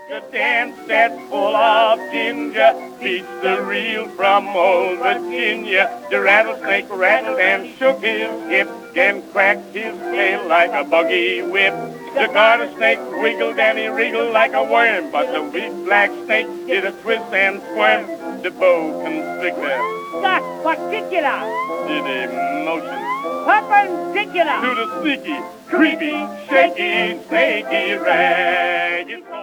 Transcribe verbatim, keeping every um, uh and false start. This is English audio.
A dance that's full of ginger beats the real from old Virginia. The rattlesnake rattled and shook his hip and cracked his tail like a buggy whip. The garter snake wiggled and he wriggled like a worm, but the big black snake did a twist and squirm. The boa constrictor, Doc, particular, did a motion perpendicular. to the sneaky, creepy, shaky, snaky, ragged